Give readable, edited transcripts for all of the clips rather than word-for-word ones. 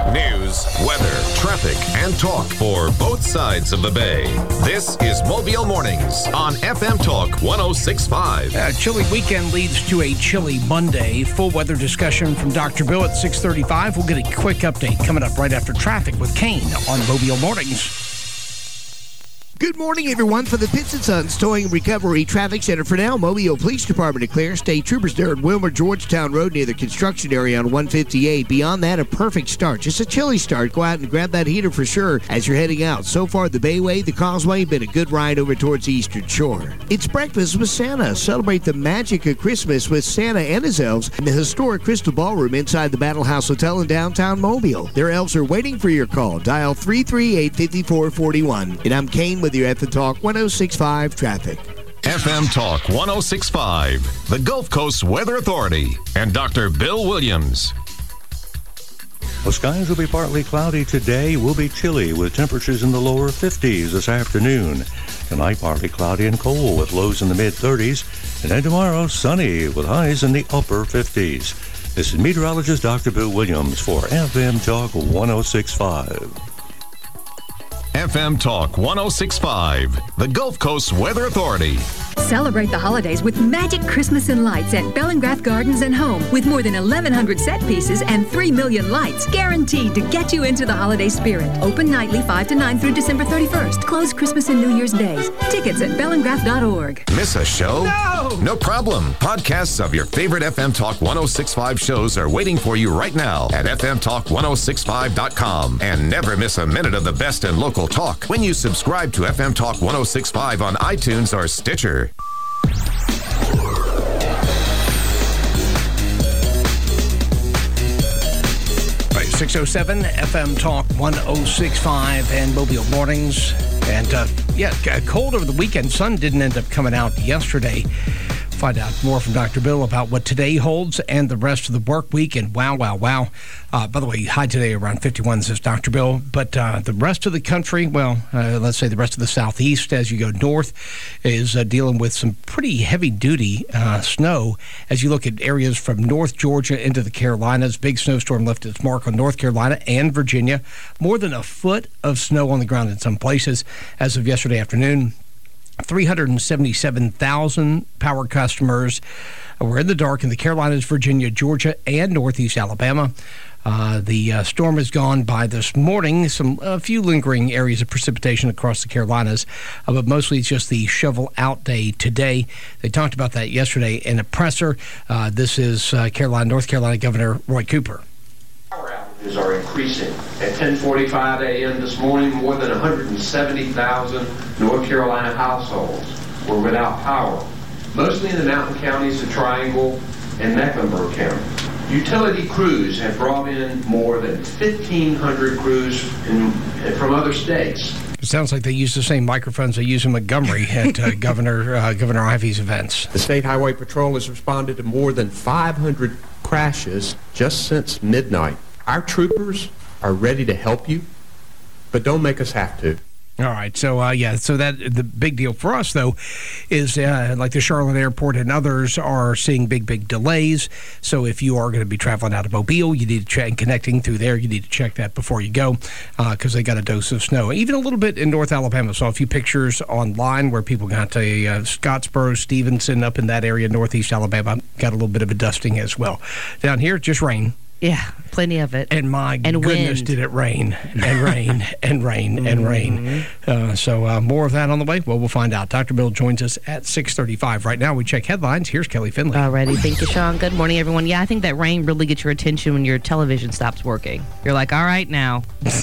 News, weather, traffic, and talk for both sides of the bay. This is Mobile Mornings on FM Talk 106.5. A chilly weekend leads to a chilly Monday. Full weather discussion from Dr. Bill at 6:35. We'll get a quick update coming up right after traffic with Kane on Mobile Mornings. Good morning, everyone. For the Pitts & Sons Towing and Recovery Traffic Center for now, Mobile Police Department declares state troopers there at Wilmer Georgetown Road near the construction area on 158. Beyond that, a perfect start. Just a chilly start. Go out and grab that heater for sure as you're heading out. So far, the Bayway, the Causeway, been a good ride over towards the Eastern Shore. It's breakfast with Santa. Celebrate the magic of Christmas with Santa and his elves in the historic Crystal Ballroom inside the Battle House Hotel in downtown Mobile. Their elves are waiting for your call. Dial 338-5441. And I'm Kane with your FM Talk 106.5 traffic. FM Talk 106.5, the Gulf Coast Weather Authority, and Dr. Bill Williams. The skies will be partly cloudy today. Will be chilly with temperatures in the lower 50s this afternoon. Tonight, partly cloudy and cold with lows in the mid-30s. And then tomorrow, sunny with highs in the upper 50s. This is meteorologist Dr. Bill Williams for FM Talk 106.5. FM Talk 106.5, the Gulf Coast Weather Authority. Celebrate the holidays with magic Christmas and lights at Bellingrath Gardens and Home with more than 1,100 set pieces and 3 million lights guaranteed to get you into the holiday spirit. Open nightly 5 to 9 through December 31st. Closed Christmas and New Year's days. Tickets at bellingrath.org. Miss a show? No problem. Podcasts of your favorite FM Talk 106.5 shows are waiting for you right now at fmtalk1065.com. And never miss a minute of the best in local talk when you subscribe to FM Talk 106.5 on iTunes or Stitcher. 6:07 FM Talk 106.5 and Mobile Mornings. And cold over the weekend. Sun didn't end up coming out yesterday. Find out more from Dr. Bill about what today holds and the rest of the work week. And wow. By the way, high today around 51, says Dr. Bill. But the rest of the country, let's say the rest of the southeast as you go north, is dealing with some pretty heavy-duty snow. As you look at areas from North Georgia into the Carolinas, big snowstorm left its mark on North Carolina and Virginia. More than a foot of snow on the ground in some places as of yesterday afternoon. 377,000 power customers were in the dark in the Carolinas, Virginia, Georgia, and Northeast Alabama. The storm is gone by this morning. A few lingering areas of precipitation across the Carolinas, but mostly it's just the shovel-out day today. They talked about that yesterday in a presser. This is North Carolina Governor Roy Cooper. Power outages are increasing. At 10:45 a.m. this morning, more than 170,000 North Carolina households were without power, mostly in the mountain counties of Triangle and Mecklenburg County. Utility crews have brought in more than 1,500 crews from other states. It sounds like they use the same microphones they use in Montgomery at Governor Ivey's events. The State Highway Patrol has responded to more than 500 crashes just since midnight. Our troopers are ready to help you, but don't make us have to. All right. So, that the big deal for us, though, is like the Charlotte Airport and others are seeing big delays. So if you are going to be traveling out of Mobile, you need to check, and connecting through there, you need to check that before you go because they got a dose of snow. Even a little bit in North Alabama. Saw a few pictures online where people got to Scottsboro, Stevenson, up in that area, Northeast Alabama, got a little bit of a dusting as well. Down here, just rain. Yeah, plenty of it. And my goodness, did it rain and rain and rain and rain. So more of that on the way. Well, we'll find out. Dr. Bill joins us at 6:35. Right now, we check headlines. Here's Kelly Finley. Alrighty. Thank you, Sean. Good morning, everyone. Yeah, I think that rain really gets your attention when your television stops working. You're like, all right, now.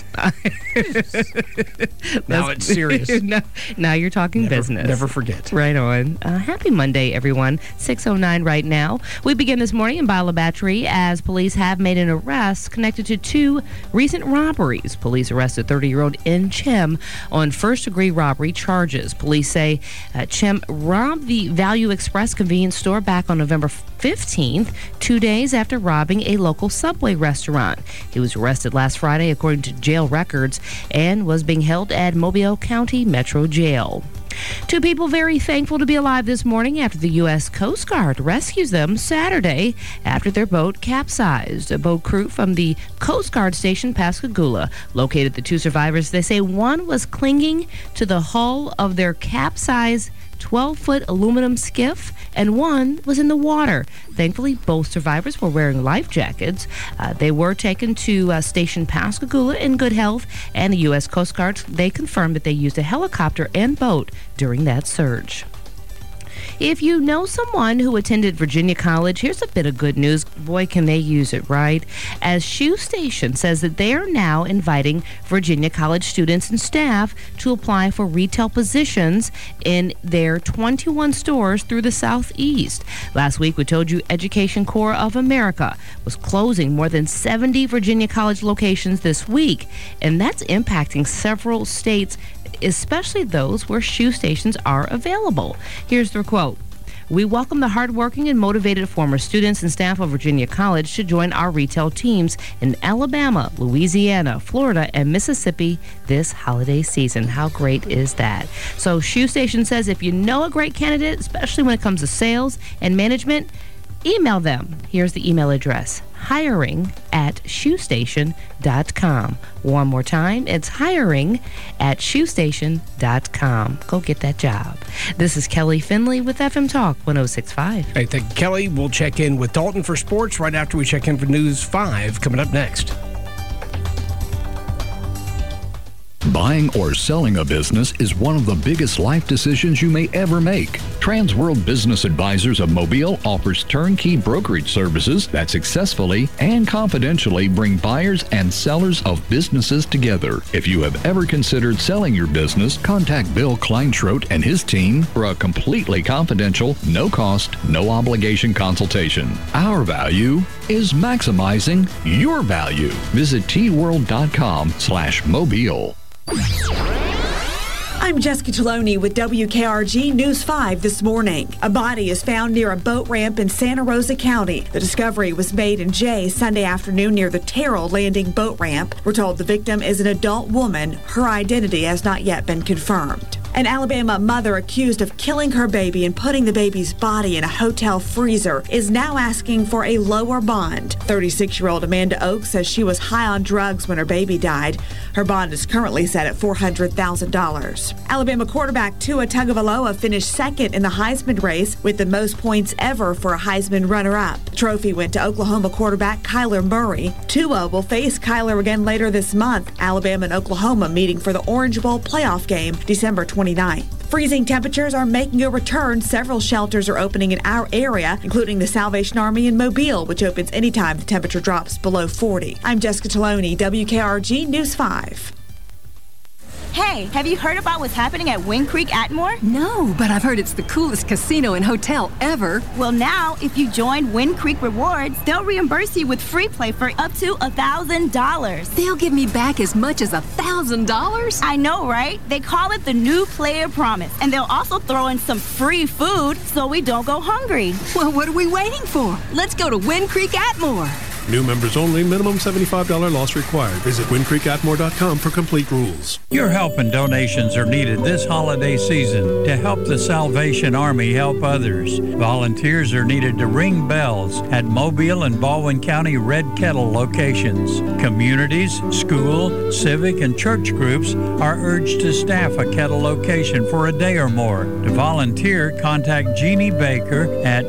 Now it's serious. Now you're talking business. Never forget. Right on. Happy Monday, everyone. 6:09 right now. We begin this morning in Bila Battery as police have made an arrest connected to two recent robberies. Police arrested 30-year-old In Chim on first-degree robbery charges. Police say Chim robbed the Value Express convenience store back on November 15th, 2 days after robbing a local Subway restaurant. He was arrested last Friday, according to jail records, and was being held at Mobile County Metro Jail. Two people very thankful to be alive this morning after the U.S. Coast Guard rescues them Saturday after their boat capsized. A boat crew from the Coast Guard station Pascagoula located the two survivors. They say one was clinging to the hull of their capsized 12-foot aluminum skiff, and one was in the water. Thankfully, both survivors were wearing life jackets. They were taken to Station Pascagoula in good health, and the U.S. Coast Guard, they confirmed that they used a helicopter and boat during that surge. If you know someone who attended Virginia College, here's a bit of good news. Boy, can they use it, right? As Shoe Station says that they are now inviting Virginia College students and staff to apply for retail positions in their 21 stores through the Southeast. Last week, we told you Education Corps of America was closing more than 70 Virginia College locations this week, and that's impacting several states, especially those where shoe stations are available. Here's the quote. We welcome the hardworking and motivated former students and staff of Virginia College to join our retail teams in Alabama, Louisiana, Florida, and Mississippi this holiday season. How great is that? So Shoe Station says if you know a great candidate, especially when it comes to sales and management, email them. Here's the email address: hiring@shoestation.com. One more time, it's hiring@shoestation.com. Go get that job. This is Kelly Finley with FM Talk 106.5. Hey, thank you, Kelly. We'll check in with Dalton for sports right after we check in for News 5 coming up next. Buying or selling a business is one of the biggest life decisions you may ever make. Transworld Business Advisors of Mobile offers turnkey brokerage services that successfully and confidentially bring buyers and sellers of businesses together. If you have ever considered selling your business, contact Bill Kleinschrodt and his team for a completely confidential, no-cost, no-obligation consultation. Our value is maximizing your value. Visit tworld.com/mobile. I'm Jessica Taloni with WKRG News 5 this morning. A body is found near a boat ramp in Santa Rosa County. The discovery was made in Jay Sunday afternoon near the Terrell Landing boat ramp. We're told the victim is an adult woman. Her identity has not yet been confirmed. An Alabama mother accused of killing her baby and putting the baby's body in a hotel freezer is now asking for a lower bond. 36-year-old Amanda Oaks says she was high on drugs when her baby died. Her bond is currently set at $400,000. Alabama quarterback Tua Tagovailoa finished second in the Heisman race with the most points ever for a Heisman runner-up. The trophy went to Oklahoma quarterback Kyler Murray. Tua will face Kyler again later this month. Alabama and Oklahoma meeting for the Orange Bowl playoff game December 29th. Freezing temperatures are making a return. Several shelters are opening in our area, including the Salvation Army in Mobile, which opens anytime the temperature drops below 40. I'm Jessica Taloni, WKRG News 5. Hey, have you heard about what's happening at Wind Creek Atmore? No, but I've heard it's the coolest casino and hotel ever. Well, now, if you join Wind Creek Rewards, they'll reimburse you with free play for up to $1,000. They'll give me back as much as $1,000? I know, right? They call it the New Player Promise, and they'll also throw in some free food so we don't go hungry. Well, what are we waiting for? Let's go to Wind Creek Atmore. New members only. Minimum $75 loss required. Visit windcreekatmore.com for complete rules. Your help and donations are needed this holiday season to help the Salvation Army help others. Volunteers are needed to ring bells at Mobile and Baldwin County Red Kettle locations. Communities, school, civic, and church groups are urged to staff a Kettle location for a day or more. To volunteer, contact Jeannie Baker at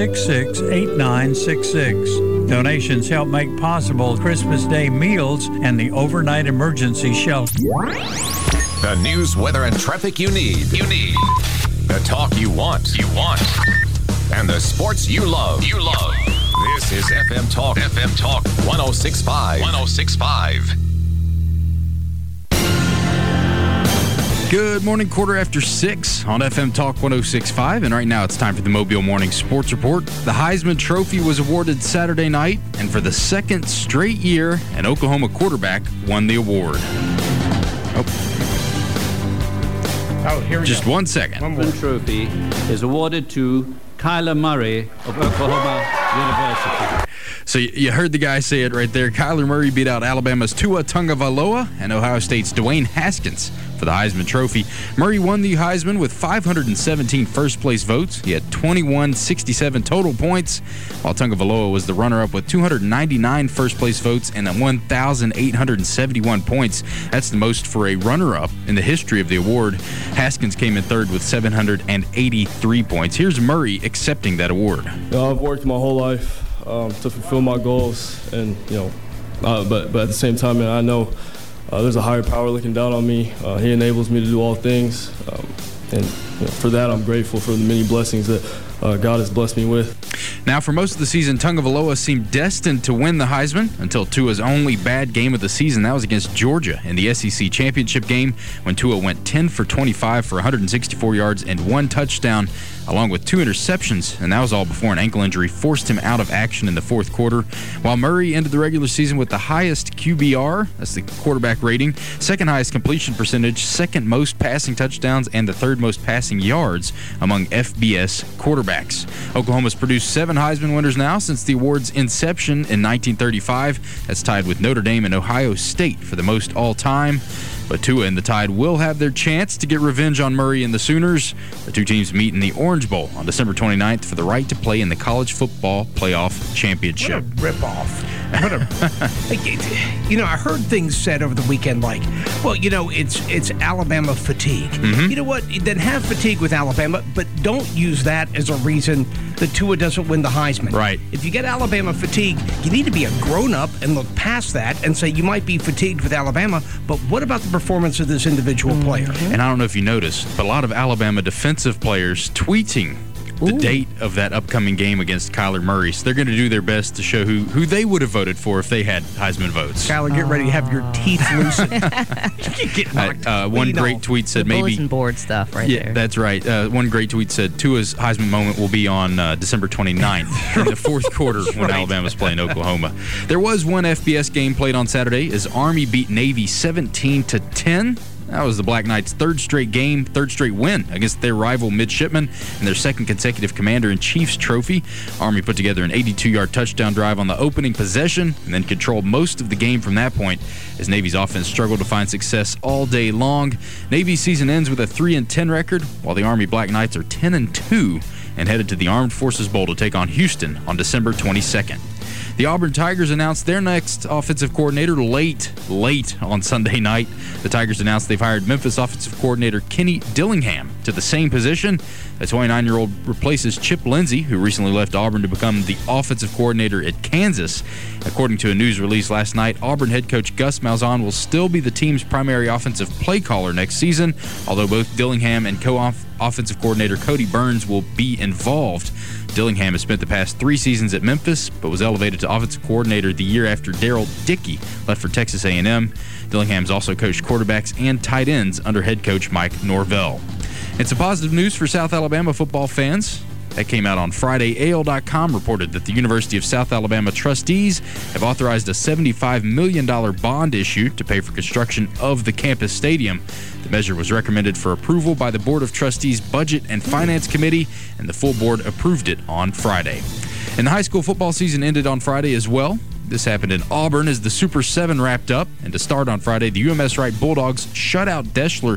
266-8966. Donations help make possible Christmas Day meals and the overnight emergency shelter. The news, weather, and traffic you need. The talk you want. And the sports you love. This is FM Talk 106.5. Good morning, 6:15 on FM Talk 106.5, and right now it's time for the Mobile Morning Sports Report. The Heisman Trophy was awarded Saturday night, and for the second straight year, an Oklahoma quarterback won the award. Here we Just go. 1 second. The trophy is awarded to Kyler Murray of Oklahoma University. So you heard the guy say it right there. Kyler Murray beat out Alabama's Tua Tagovailoa and Ohio State's Dwayne Haskins for the Heisman Trophy. Murray won the Heisman with 517 first-place votes. He had 2167 total points, while Tagovailoa was the runner-up with 299 first-place votes and 1,871 points. That's the most for a runner-up in the history of the award. Haskins came in third with 783 points. Here's Murray accepting that award. I've worked my whole life to fulfill my goals, and but at the same time, I know there's a higher power looking down on me. He enables me to do all things, and for that I'm grateful for the many blessings that God has blessed me with. Now, for most of the season, Tagovailoa seemed destined to win the Heisman until Tua's only bad game of the season. That was against Georgia in the SEC championship game when Tua went 10 for 25 for 164 yards and 1 touchdown, along with 2 interceptions, and that was all before an ankle injury forced him out of action in the fourth quarter. While Murray ended the regular season with the highest QBR, that's the quarterback rating, second highest completion percentage, second most passing touchdowns, and the third most passing yards among FBS quarterbacks. Oklahoma's produced 7 Heisman winners now since the award's inception in 1935. That's tied with Notre Dame and Ohio State for the most all-time. But Tua and the Tide will have their chance to get revenge on Murray and the Sooners. The two teams meet in the Orange Bowl on December 29th for the right to play in the College Football Playoff Championship. What a ripoff. I heard things said over the weekend like, well, it's Alabama fatigue. Mm-hmm. You know what? Then have fatigue with Alabama, but don't use that as a reason that Tua doesn't win the Heisman. Right. If you get Alabama fatigue, you need to be a grown-up and look past that and say you might be fatigued with Alabama, but what about the performance of this individual player? And I don't know if you noticed, but a lot of Alabama defensive players tweeting the date of that upcoming game against Kyler Murray. So they're going to do their best to show who they would have voted for if they had Heisman votes. Kyler, get ready to have your teeth loosened. One great tweet said maybe bulletin board stuff right there. Yeah, that's right. One great tweet said Tua's Heisman moment will be on December 29th during the fourth quarter when Alabama's playing Oklahoma. There was one FBS game played on Saturday as Army beat Navy 17-10. That was the Black Knights' third straight win against their rival midshipmen and their second consecutive Commander-in-Chief's trophy. Army put together an 82-yard touchdown drive on the opening possession and then controlled most of the game from that point as Navy's offense struggled to find success all day long. Navy's season ends with a 3-10 record, while the Army Black Knights are 10-2 and headed to the Armed Forces Bowl to take on Houston on December 22nd. The Auburn Tigers announced their next offensive coordinator late on Sunday night. The Tigers announced they've hired Memphis offensive coordinator Kenny Dillingham to the same position. The 29-year-old replaces Chip Lindsey, who recently left Auburn to become the offensive coordinator at Kansas. According to a news release last night, Auburn head coach Gus Malzahn will still be the team's primary offensive play caller next season, although both Dillingham and co-offensive coordinator Cody Burns will be involved. Dillingham has spent the past 3 seasons at Memphis, but was elevated to offensive coordinator the year after Darrell Dickey left for Texas A&M. Dillingham's also coached quarterbacks and tight ends under head coach Mike Norvell. And some positive news for South Alabama football fans. That came out on Friday. AL.com reported that the University of South Alabama trustees have authorized a $75 million bond issue to pay for construction of the campus stadium. The measure was recommended for approval by the Board of Trustees Budget and Finance Committee, and the full board approved it on Friday. And the high school football season ended on Friday as well. This happened in Auburn as the Super 7 wrapped up. And to start on Friday, the UMS Wright Bulldogs shut out Deschler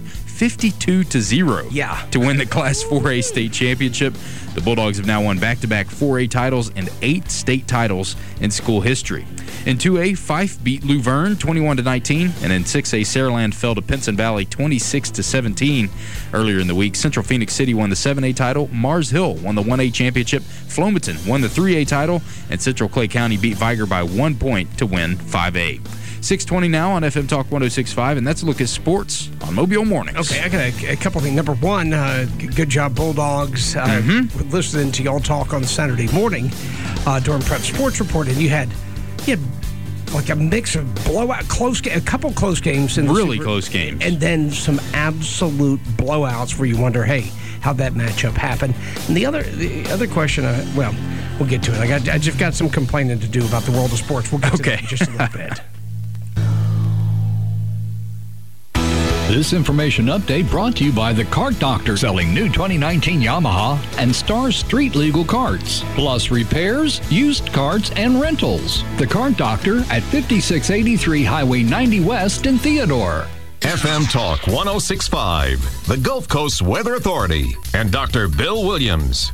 52-0 to win the Class 4A state championship. The Bulldogs have now won back-to-back 4A titles and 8 state titles in school history. In 2A, Fife beat Luverne 21-19, and in 6A, Saraland fell to Pinson Valley 26-17. Earlier in the week, Central Phoenix City won the 7A title, Mars Hill won the 1A championship, Flomaton won the 3A title, and Central Clay County beat Viger by 1 point to win 5A. 6:20 now on FM Talk 106.5, and that's a look at sports on Mobile Mornings. Okay, I got a couple things. Number one, good job, Bulldogs. Listening to y'all talk on Saturday morning during Prep Sports Report, and you had like a mix of blowout, a couple close games. Really close games. And then some absolute blowouts where you wonder, hey, how'd that matchup happen? And the other question, we'll get to it. I just got some complaining to do about the world of sports. We'll get to that in just a little bit. This information update brought to you by the Kart Doctor, selling new 2019 Yamaha and Star Street Legal Karts, plus repairs, used karts, and rentals. The Kart Doctor at 5683 Highway 90 West in Theodore. FM Talk 106.5, the Gulf Coast Weather Authority, and Dr. Bill Williams.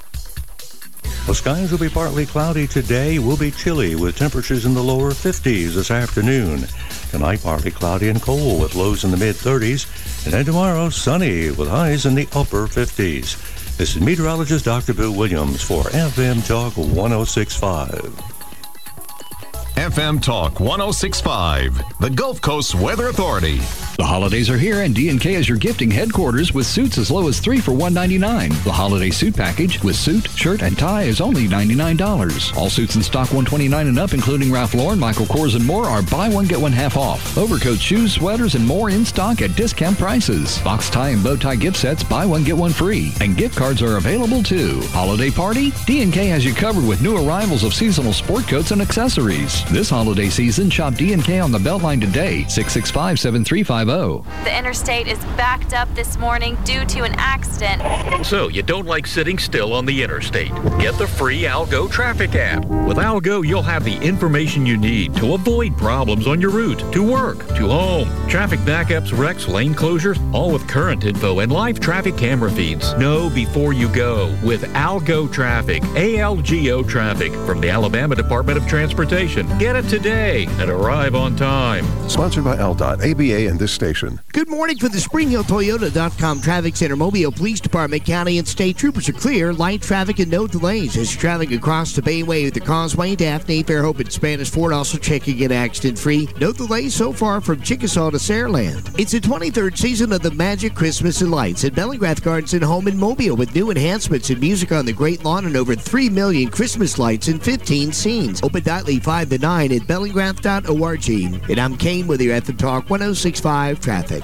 Well, skies will be partly cloudy today. Will be chilly with temperatures in the lower 50s this afternoon. Tonight, partly cloudy and cold with lows in the mid-30s. And then tomorrow, sunny with highs in the upper 50s. This is meteorologist Dr. Bill Williams for FM Talk 106.5. FM Talk 106.5, the Gulf Coast Weather Authority. The holidays are here, and D&K is your gifting headquarters with suits as low as 3 for $199. The holiday suit package with suit, shirt, and tie is only $99. All suits in stock $129 and up, including Ralph Lauren, Michael Kors, and more, are buy one, get one half off. Overcoats, shoes, sweaters, and more in stock at discount prices. Box tie and bow tie gift sets, buy one, get one free. And gift cards are available, too. Holiday party? D&K has you covered with new arrivals of seasonal sport coats and accessories. This holiday season, shop D&K on the Beltline today, 665-7350. The interstate is backed up this morning due to an accident. So you don't like sitting still on the interstate? Get the free Algo traffic app. With Algo, you'll have the information you need to avoid problems on your route, to work, to home. Traffic backups, wrecks, lane closures, all with current info and live traffic camera feeds. Know before you go with Algo Traffic, ALGO Traffic from the Alabama Department of Transportation. Get it today and arrive on time. Sponsored by LDOT, ABA, and this station. Good morning from the SpringHillToyota.com Traffic Center. Mobile Police Department, county, and state troopers are clear. Light traffic and no delays as you're traveling across the Bayway with the Causeway, Daphne, Fairhope, and Spanish Fort. Also checking in accident-free. No delays so far from Chickasaw to Saraland. It's the 23rd season of the Magic Christmas and Lights at Bellingrath Gardens and Home in Mobile with new enhancements and music on the Great Lawn and over 3 million Christmas lights in 15 scenes. Open nightly 5 to 9 at bellingrath.org. And I'm Kane with your FM Talk 106.5 traffic.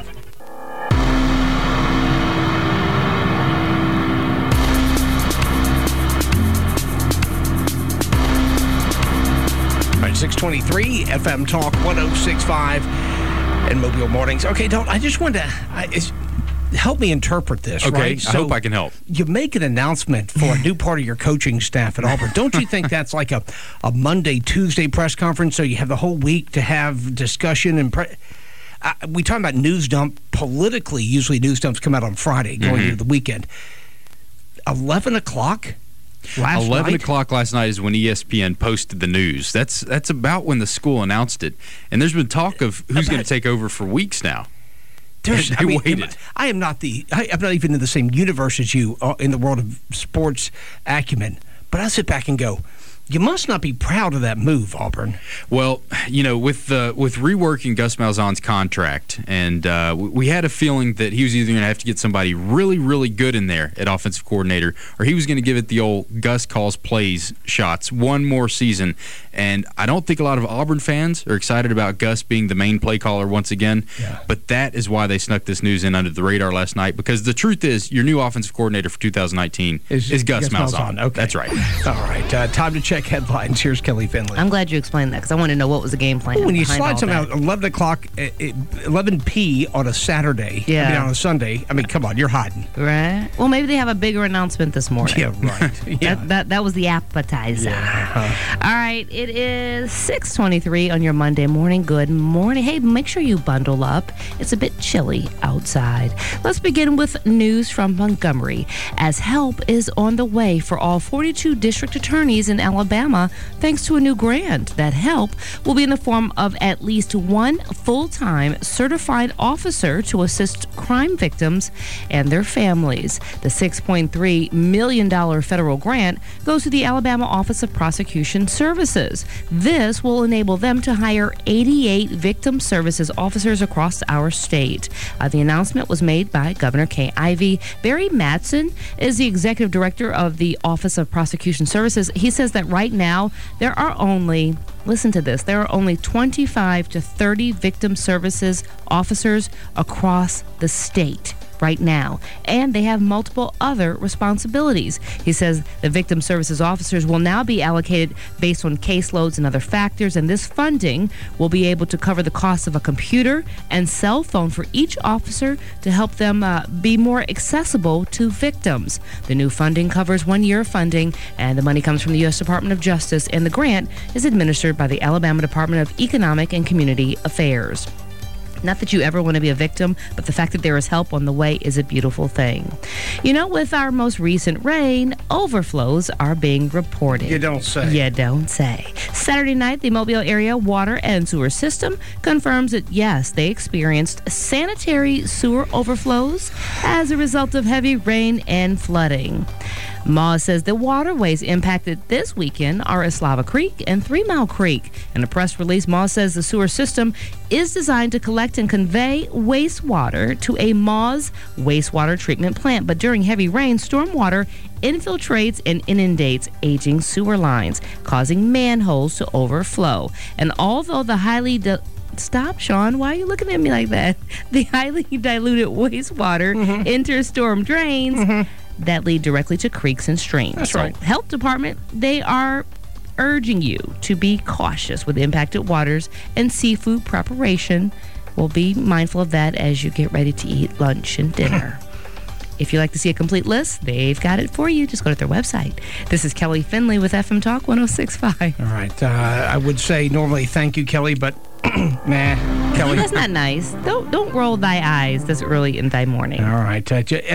All right, 623 FM Talk 106.5 and Mobile Mornings. Okay, Dalton, I just wanted to help me interpret this, okay, right? I hope I can help. You make an announcement for a new part of your coaching staff at Auburn. Don't you think that's like a Monday, Tuesday press conference, so you have the whole week to have discussion and we talk about news dump politically. Usually news dumps come out on Friday going into the weekend. 11 o'clock last 11 night? o'clock last night is when ESPN posted the news. That's about when the school announced it. And there's been talk of who's going to take over for weeks now. They waited. I'm not even in the same universe as you in the world of sports acumen. But I sit back and go, you must not be proud of that move, Auburn. Well, you know, with reworking Gus Malzahn's contract, and we had a feeling that he was either going to have to get somebody really, really good in there at offensive coordinator, or he was going to give it the old Gus calls plays shots one more season. And I don't think a lot of Auburn fans are excited about Gus being the main play caller once again. Yeah. But that is why they snuck this news in under the radar last night, because the truth is your new offensive coordinator for 2019 is Gus Malzahn. Okay. That's right. All right. Time to check headlines. Here's Kelly Finley. I'm glad you explained that because I want to know what was the game plan. When you slide something out 11 o'clock, 11 p on a Saturday, on a Sunday, come on, you're hiding. Right. Well, maybe they have a bigger announcement this morning. Yeah, right. Yeah. That was the appetizer. Yeah. All right. It is 6:23 on your Monday morning. Good morning. Hey, make sure you bundle up. It's a bit chilly outside. Let's begin with news from Montgomery, as help is on the way for all 42 district attorneys in Alabama thanks to a new grant. That help will be in the form of at least one full-time certified officer to assist crime victims and their families. The $6.3 million federal grant goes to the Alabama Office of Prosecution Services. This will enable them to hire 88 victim services officers across our state. The announcement was made by Governor Kay Ivey. Barry Mattson is the executive director of the Office of Prosecution Services. He says that right now there are only, listen to this, there are only 25 to 30 victim services officers across the state right now, and they have multiple other responsibilities. He says the victim services officers will now be allocated based on caseloads and other factors, and this funding will be able to cover the cost of a computer and cell phone for each officer to help them be more accessible to victims. The new funding covers 1 year of funding, and the money comes from the U.S. Department of Justice, and the grant is administered by the Alabama Department of Economic and Community Affairs. Not that you ever want to be a victim, but the fact that there is help on the way is a beautiful thing. You know, with our most recent rain, overflows are being reported. You don't say. You don't say. Saturday night, the Mobile area water and sewer system confirms that, yes, they experienced sanitary sewer overflows as a result of heavy rain and flooding. Moss says the waterways impacted this weekend are Eslava Creek and 3 Mile Creek. In a press release, Moss says the sewer system is designed to collect and convey wastewater to a Moss wastewater treatment plant. But during heavy rain, stormwater infiltrates and inundates aging sewer lines, causing manholes to overflow. And although the highly Stop, Sean. Why are you looking at me like that? The highly diluted wastewater enters storm drains that lead directly to creeks and streams. That's right. Health Department, they are urging you to be cautious with impacted waters and seafood preparation. We'll be mindful of that as you get ready to eat lunch and dinner. If you'd like to see a complete list, they've got it for you. Just go to their website. This is Kelly Finley with FM Talk 106.5. All right. I would say normally thank you, Kelly, but nah, Kelly. That's not nice. Don't roll thy eyes this early in thy morning. All right.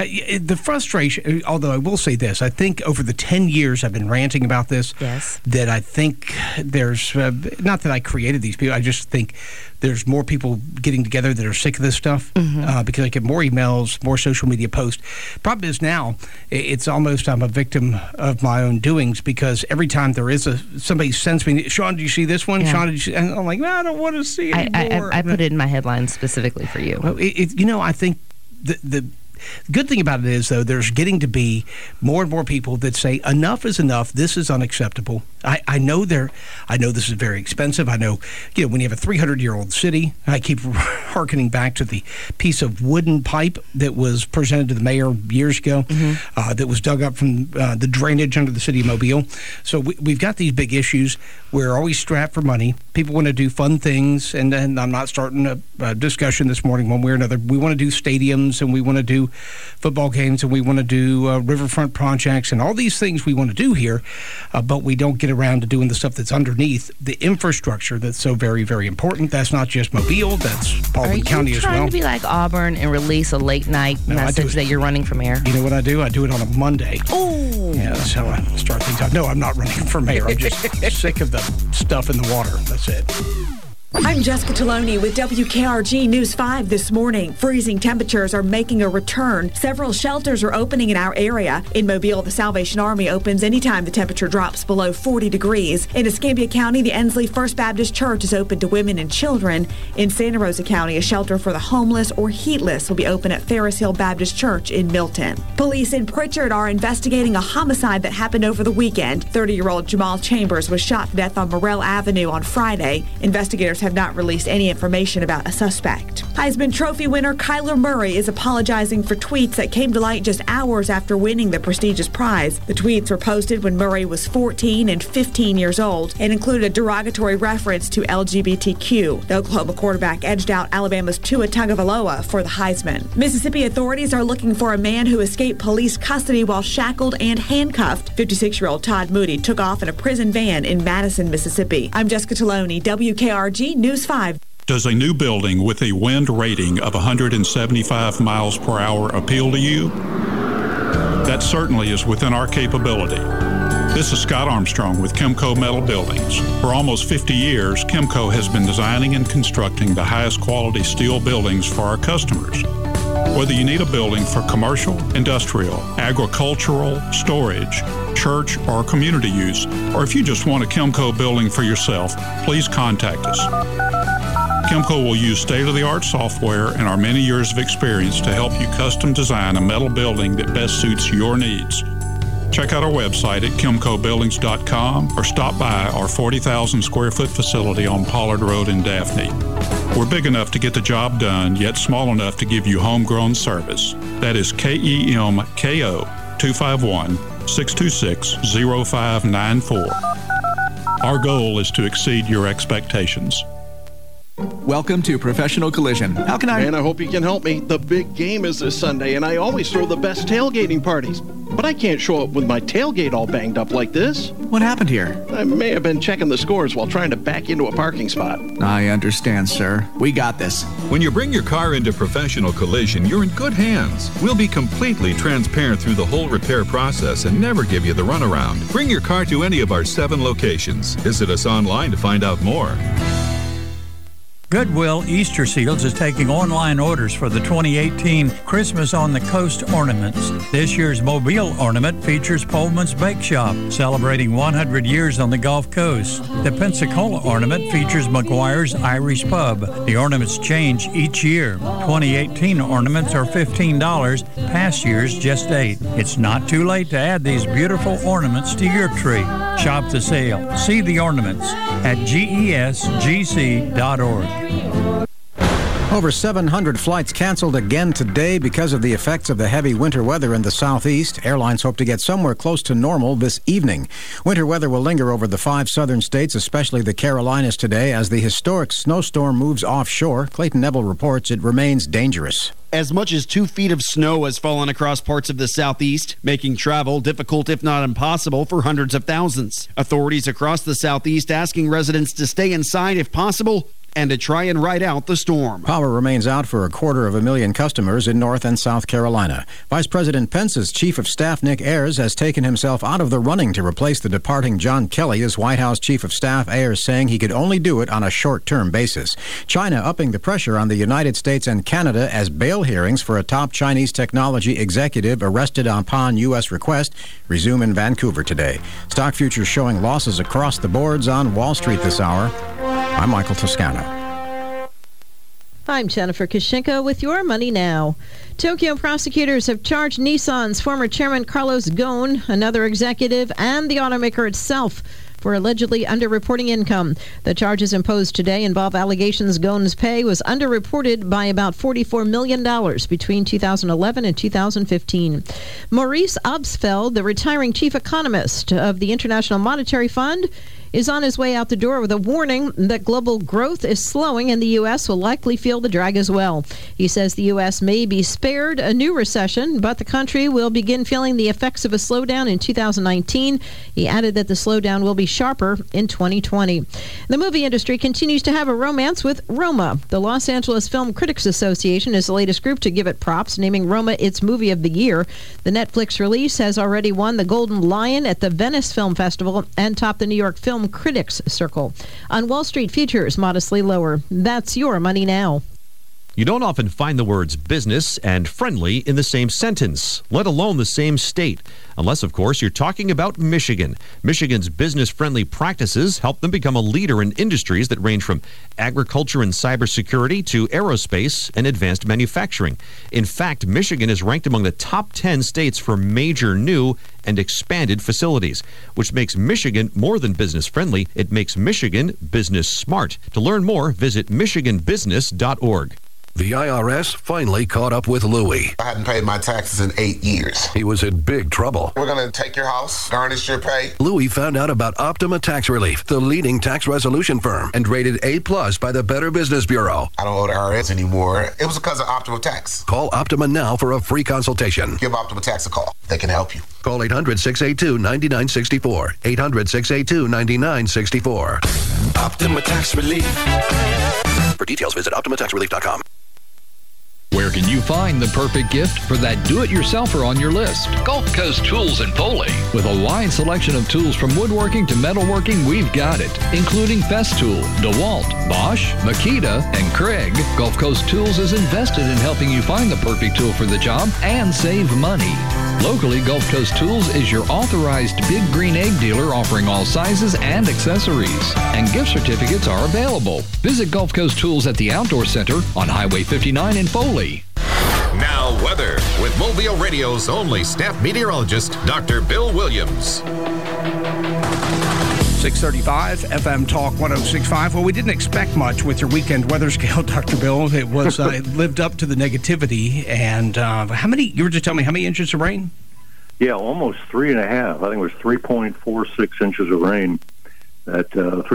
The frustration, although I will say this, I think over the 10 years I've been ranting about this, yes, that I think there's, not that I created these people, I just think there's more people getting together that are sick of this stuff because I get more emails, more social media posts. Problem is now, it's almost I'm a victim of my own doings because every time there is somebody sends me, Sean, do you see this one? Yeah. Sean, did you see? And I'm like, well, I don't want to see it anymore. I put it in my headline specifically for you. Well, I think the good thing about it is, though, there's getting to be more and more people that say enough is enough. This is unacceptable. I know this is very expensive. I know, when you have a 300-year-old city, I keep hearkening back to the piece of wooden pipe that was presented to the mayor years ago that was dug up from the drainage under the city of Mobile. So we've got these big issues. We're always strapped for money. People want to do fun things, and I'm not starting a discussion this morning one way or another. We want to do stadiums, and we want to do football games, and we want to do riverfront projects, and all these things we want to do here, but we don't get around to doing the stuff that's underneath the infrastructure that's so very, very important. That's not just Mobile, that's Baldwin County as well. Are you trying to be like Auburn and release a late night message that you're running for mayor? You know what I do? I do it on a Monday. Oh. Yeah, that's how I start things out. No, I'm not running for mayor. I'm just sick of the stuff in the water. That's it. I'm Jessica Taloni with WKRG News 5 this morning. Freezing temperatures are making a return. Several shelters are opening in our area. In Mobile, the Salvation Army opens anytime the temperature drops below 40 degrees. In Escambia County, the Ensley First Baptist Church is open to women and children. In Santa Rosa County, a shelter for the homeless or heatless will be open at Ferris Hill Baptist Church in Milton. Police in Pritchard are investigating a homicide that happened over the weekend. 30-year-old Jamal Chambers was shot to death on Morrell Avenue on Friday. Investigators have not released any information about a suspect. Heisman Trophy winner Kyler Murray is apologizing for tweets that came to light just hours after winning the prestigious prize. The tweets were posted when Murray was 14 and 15 years old and included a derogatory reference to LGBTQ. The Oklahoma quarterback edged out Alabama's Tua Tagovailoa for the Heisman. Mississippi authorities are looking for a man who escaped police custody while shackled and handcuffed. 56-year-old Todd Moody took off in a prison van in Madison, Mississippi. I'm Jessica Taloni, WKRG News 5. Does a new building with a wind rating of 175 miles per hour appeal to you? That certainly is within our capability. This is Scott Armstrong with Kimco Metal Buildings. For almost 50 years, Kimco has been designing and constructing the highest quality steel buildings for our customers. Whether you need a building for commercial, industrial, agricultural, storage, church, or community use, or if you just want a Kimco building for yourself, please contact us. Kimco will use state-of-the-art software and our many years of experience to help you custom design a metal building that best suits your needs. Check out our website at KimcoBuildings.com or stop by our 40,000 square foot facility on Pollard Road in Daphne. We're big enough to get the job done, yet small enough to give you homegrown service. That is KEMKO 251-626-0594. Our goal is to exceed your expectations. Welcome to Professional Collision. How can I... And I hope you can help me. The big game is this Sunday, and I always throw the best tailgating parties. But I can't show up with my tailgate all banged up like this. What happened here? I may have been checking the scores while trying to back into a parking spot. I understand, sir. We got this. When you bring your car into Professional Collision, you're in good hands. We'll be completely transparent through the whole repair process and never give you the runaround. Bring your car to any of our 7 locations. Visit us online to find out more. Goodwill Easter Seals is taking online orders for the 2018 Christmas on the Coast ornaments. This year's Mobile ornament features Pullman's Bake Shop, celebrating 100 years on the Gulf Coast. The Pensacola ornament features McGuire's Irish Pub. The ornaments change each year. 2018 ornaments are $15, past years just $8. It's not too late to add these beautiful ornaments to your tree. Shop the sale. See the ornaments at GESGC.org. Over 700 flights canceled again today because of the effects of the heavy winter weather in the southeast. Airlines hope to get somewhere close to normal this evening. Winter weather will linger over the 5 southern states, especially the Carolinas today, as the historic snowstorm moves offshore. Clayton Neville reports it remains dangerous. As much as 2 feet of snow has fallen across parts of the southeast, making travel difficult if not impossible for hundreds of thousands. Authorities across the southeast asking residents to stay inside if possible and to try and ride out the storm. Power remains out for 250,000 customers in North and South Carolina. Vice President Pence's Chief of Staff, Nick Ayers, has taken himself out of the running to replace the departing John Kelly as White House Chief of Staff, Ayers saying he could only do it on a short-term basis. China upping the pressure on the United States and Canada as bail hearings for a top Chinese technology executive arrested upon U.S. request resume in Vancouver today. Stock futures showing losses across the boards on Wall Street this hour. I'm Michael Toscano. I'm Jennifer Kashenko with Your Money Now. Tokyo prosecutors have charged Nissan's former chairman Carlos Ghosn, another executive, and the automaker itself for allegedly underreporting income. The charges imposed today involve allegations Ghosn's pay was underreported by about $44 million between 2011 and 2015. Maurice Obstfeld, the retiring chief economist of the International Monetary Fund, is on his way out the door with a warning that global growth is slowing and the U.S. will likely feel the drag as well. He says the U.S. may be spared a new recession, but the country will begin feeling the effects of a slowdown in 2019. He added that the slowdown will be sharper in 2020. The movie industry continues to have a romance with Roma. The Los Angeles Film Critics Association is the latest group to give it props, naming Roma its movie of the year. The Netflix release has already won the Golden Lion at the Venice Film Festival and topped the New York Film Critics Circle. On Wall Street, futures modestly lower. That's Your Money Now. You don't often find the words business and friendly in the same sentence, let alone the same state. Unless, of course, you're talking about Michigan. Michigan's business-friendly practices help them become a leader in industries that range from agriculture and cybersecurity to aerospace and advanced manufacturing. In fact, Michigan is ranked among the top 10 states for major new and expanded facilities, which makes Michigan more than business-friendly. It makes Michigan business-smart. To learn more, visit michiganbusiness.org. The IRS finally caught up with Louie. I hadn't paid my taxes in 8 years. He was in big trouble. We're going to take your house, garnish your pay. Louie found out about Optima Tax Relief, the leading tax resolution firm, and rated A+ by the Better Business Bureau. I don't owe the IRS anymore. It was because of Optima Tax. Call Optima now for a free consultation. Give Optima Tax a call. They can help you. Call 800-682-9964. 800-682-9964. Optima Tax Relief. For details, visit OptimaTaxRelief.com. Where can you find the perfect gift for that do-it-yourselfer on your list? Gulf Coast Tools in Foley. With a wide selection of tools from woodworking to metalworking, we've got it. Including Festool, DeWalt, Bosch, Makita, and Craig, Gulf Coast Tools is invested in helping you find the perfect tool for the job and save money. Locally, Gulf Coast Tools is your authorized Big Green Egg dealer offering all sizes and accessories. And gift certificates are available. Visit Gulf Coast Tools at the Outdoor Center on Highway 59 in Foley. Now weather with Mobile Radio's only staff meteorologist, Dr. Bill Williams. 635 FM Talk 106.5. Well, we didn't expect much with your weekend weather scale, Dr. Bill. It was it lived up to the negativity. And you were just telling me how many inches of rain? Yeah, almost 3.5. I think it was 3.46 inches of rain at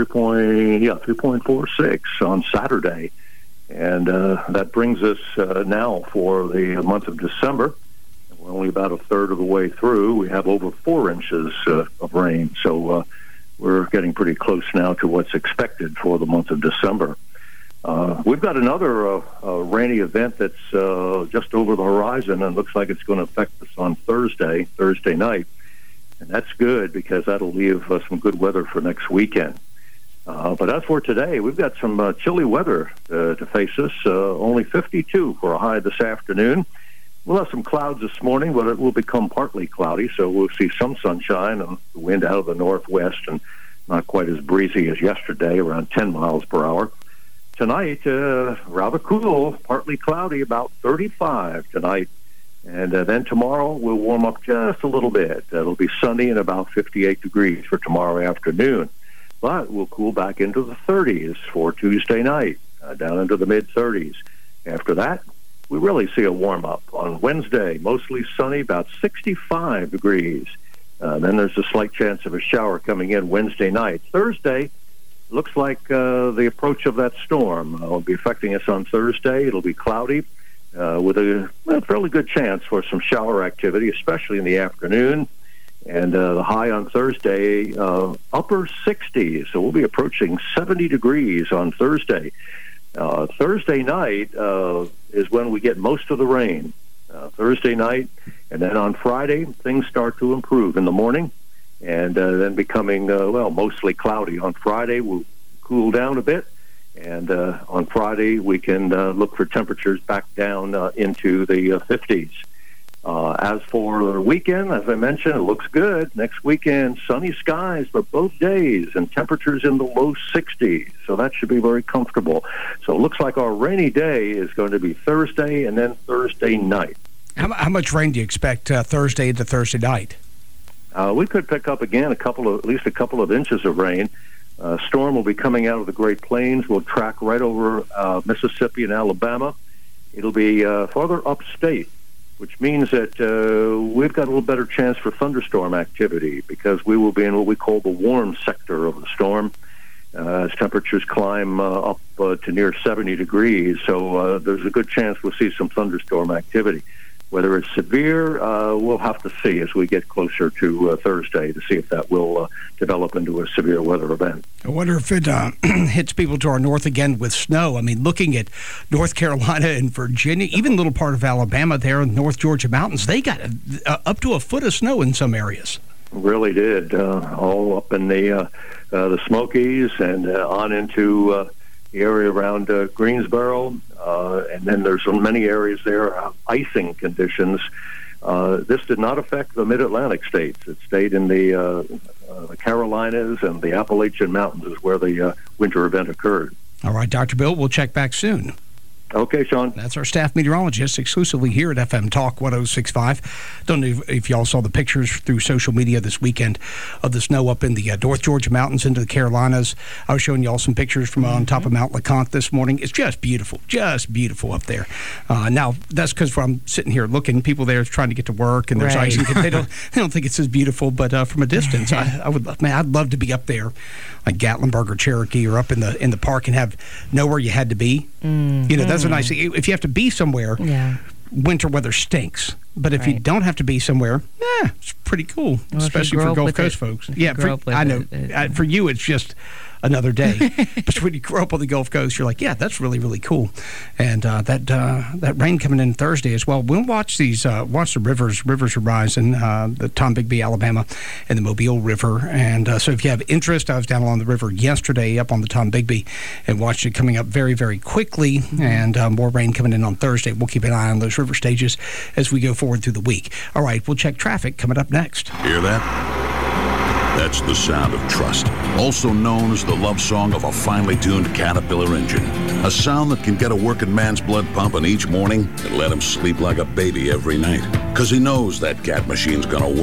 3.46 on Saturday. And that brings us now for the month of December. We're only about a third of the way through. We have over 4 inches of rain. So we're getting pretty close now to what's expected for the month of December. We've got another rainy event that's just over the horizon, and looks like it's going to affect us on Thursday night. And that's good because that'll leave some good weather for next weekend. But as for today, we've got some chilly weather to face us. Only 52 for a high this afternoon. We'll have some clouds this morning, but it will become partly cloudy, so we'll see some sunshine and the wind out of the northwest, and not quite as breezy as yesterday, around 10 miles per hour. Tonight, rather cool, partly cloudy, about 35 tonight. And then tomorrow, we'll warm up just a little bit. It'll be sunny and about 58 degrees for tomorrow afternoon. But we'll cool back into the 30s for Tuesday night, down into the mid-30s. After that, we really see a warm-up. On Wednesday, mostly sunny, about 65 degrees. Then there's a slight chance of a shower coming in Wednesday night. Thursday, looks like the approach of that storm will be affecting us on Thursday. It'll be cloudy with a fairly good chance for some shower activity, especially in the afternoon. And the high on Thursday, upper 60s. So we'll be approaching 70 degrees on Thursday. Thursday night is when we get most of the rain. Thursday night, and then on Friday, things start to improve in the morning, and then becoming, mostly cloudy. On Friday, we'll cool down a bit, and on Friday, we can look for temperatures back down into the 50s. As for the weekend, as I mentioned, it looks good. Next weekend, sunny skies for both days and temperatures in the low 60s. So that should be very comfortable. So it looks like our rainy day is going to be Thursday and then Thursday night. How much rain do you expect Thursday to Thursday night? We could pick up again at least a couple of inches of rain. Storm will be coming out of the Great Plains. We'll track right over Mississippi and Alabama. It'll be farther upstate, which means that we've got a little better chance for thunderstorm activity because we will be in what we call the warm sector of the storm as temperatures climb up to near 70 degrees. So there's a good chance we'll see some thunderstorm activity. Whether it's severe, we'll have to see as we get closer to Thursday to see if that will develop into a severe weather event. I wonder if it hits people to our north again with snow. I mean, looking at North Carolina and Virginia, even a little part of Alabama there in the North Georgia mountains, they got up to a foot of snow in some areas. Really did. All up in the Smokies and on into the area around Greensboro. And then there's many areas there, icing conditions. This did not affect the mid-Atlantic states. It stayed in the Carolinas and the Appalachian Mountains is where the winter event occurred. All right, Dr. Bill, we'll check back soon. Okay, Sean. That's our staff meteorologist exclusively here at FM Talk 106.5. Don't know if y'all saw the pictures through social media this weekend of the snow up in the North Georgia mountains into the Carolinas. I was showing y'all some pictures from on top of Mount LeConte this morning. It's just beautiful up there. Now, that's because I'm sitting here looking, people there trying to get to work, and there's icing. They don't think it's as beautiful, but from a distance, I'd love to be up there, like Gatlinburg or Cherokee, or up in the park and know where you had to be. You know, that's a nice thing. If you have to be somewhere, winter weather stinks. But if you don't have to be somewhere, it's pretty cool, especially for Gulf Coast folks. Yeah, I know. For you, it's just another day. But when you grow up on the Gulf Coast, you're like, yeah, that's really, really cool. And that rain coming in Thursday as well. We'll watch watch the rivers. Rivers are rising, the Tombigbee, Alabama, and the Mobile River. And so if you have interest, I was down along the river yesterday up on the Tombigbee and watched it coming up very, very quickly. And more rain coming in on Thursday. We'll keep an eye on those river stages as we go forward through the week. All right, we'll check traffic coming up next. Hear that? That's the sound of trust, also known as the love song of a finely tuned Caterpillar engine. A sound that can get a working man's blood pumping each morning and let him sleep like a baby every night. Because he knows that Cat machine's gonna work.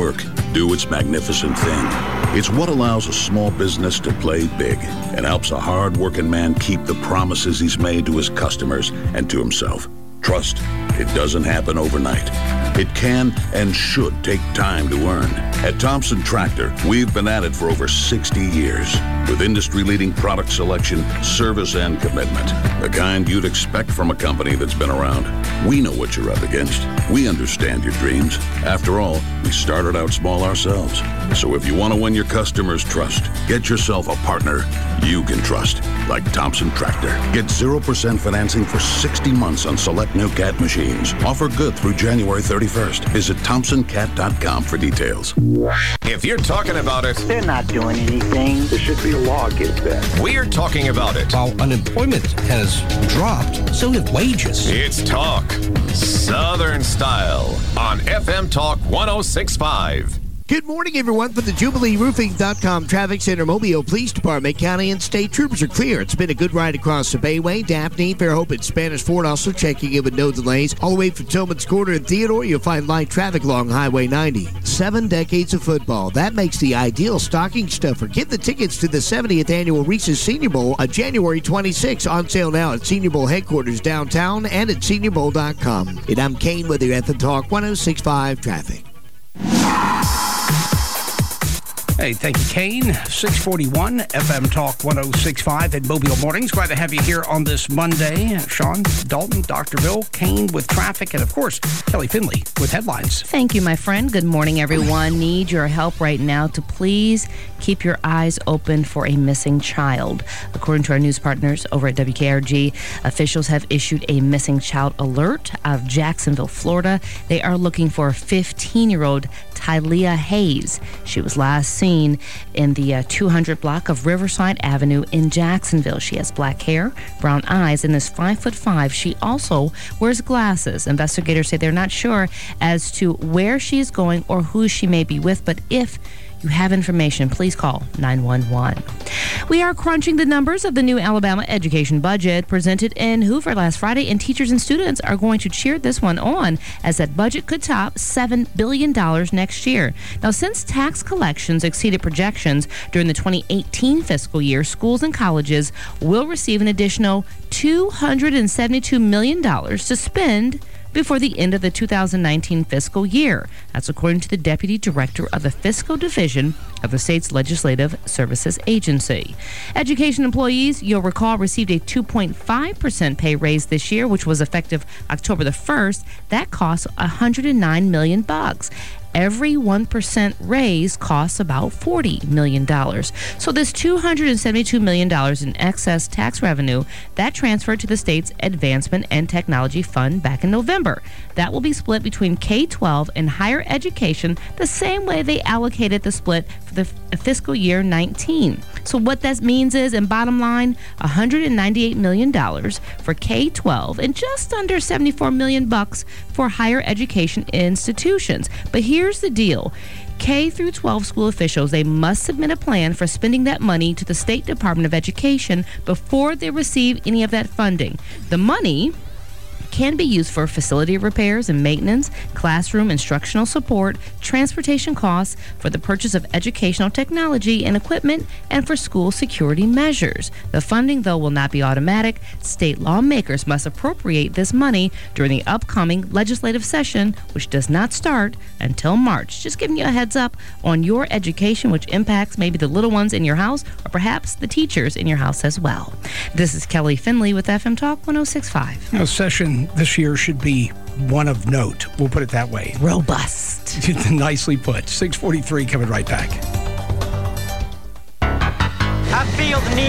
do its magnificent thing. It's what allows a small business to play big and helps a hard-working man keep the promises he's made to his customers and to himself. Trust, it doesn't happen overnight. It can and should take time to earn. At Thompson Tractor, we've been at it for over 60 years with industry-leading product selection, service, and commitment. The kind you'd expect from a company that's been around. We know what you're up against. We understand your dreams. After all, we started out small ourselves. So if you want to win your customers' trust, get yourself a partner you can trust, like Thompson Tractor. Get 0% financing for 60 months on select new Cat machines. Offer good through January 31st. Visit ThompsonCat.com for details. If you're talking about it, they're not doing anything. There should be a law against that. We're talking about it. While unemployment has dropped, so have wages. It's Talk Southern Style on FM Talk 106.5. Good morning, everyone. For the JubileeRoofing.com Traffic Center, Mobile Police Department, County and State Troopers are clear. It's been a good ride across the Bayway, Daphne, Fairhope, and Spanish Fort. Also checking in with no delays. All the way from Tillman's Corner and Theodore, you'll find light traffic along Highway 90. 7 decades of football. That makes the ideal stocking stuffer. Get the tickets to the 70th Annual Reese's Senior Bowl on January 26. On sale now at Senior Bowl headquarters downtown and at SeniorBowl.com. And I'm Kane with your FM Talk 106.5 Traffic. Hey, thank you, Kane. 641 FM Talk 106.5 at Mobile Mornings. Glad to have you here on this Monday. Sean, Dalton, Dr. Bill, Kane with traffic, and of course, Kelly Finley with headlines. Thank you, my friend. Good morning, everyone. Need your help right now to please keep your eyes open for a missing child. According to our news partners over at WKRG, officials have issued a missing child alert out of Jacksonville, Florida. They are looking for 15-year-old Tylea Hayes. She was last seen in the 200 block of Riverside Avenue in Jacksonville. She has black hair, brown eyes, and is 5'5". She also wears glasses. Investigators say they're not sure as to where she is going or who she may be with, but if you have information, please call 911. We are crunching the numbers of the new Alabama education budget presented in Hoover last Friday, and teachers and students are going to cheer this one on as that budget could top $7 billion next year. Now, since tax collections exceeded projections during the 2018 fiscal year, schools and colleges will receive an additional $272 million to spend before the end of the 2019 fiscal year. That's according to the Deputy Director of the Fiscal Division of the state's Legislative Services Agency. Education employees, you'll recall, received a 2.5% pay raise this year, which was effective October the 1st. That cost $109 million. Every 1% raise costs about $40 million. So this $272 million in excess tax revenue, that transferred to the state's Advancement and Technology Fund back in November. That will be split between K-12 and higher education the same way they allocated the split for the fiscal year 19. So what that means is, in bottom line, $198 million for K-12 and just under $74 million for higher education institutions. But here's the deal. K through 12 school officials, they must submit a plan for spending that money to the State Department of Education before they receive any of that funding. The money can be used for facility repairs and maintenance, classroom instructional support, transportation costs, for the purchase of educational technology and equipment, and for school security measures. The funding, though, will not be automatic. State lawmakers must appropriate this money during the upcoming legislative session, which does not start until March. Just giving you a heads up on your education, which impacts maybe the little ones in your house or perhaps the teachers in your house as well. This is Kelly Finley with FM Talk 106.5. Now, session this year should be one of note. We'll put it that way. Robust. Nicely put. 6:43, coming right back. I feel the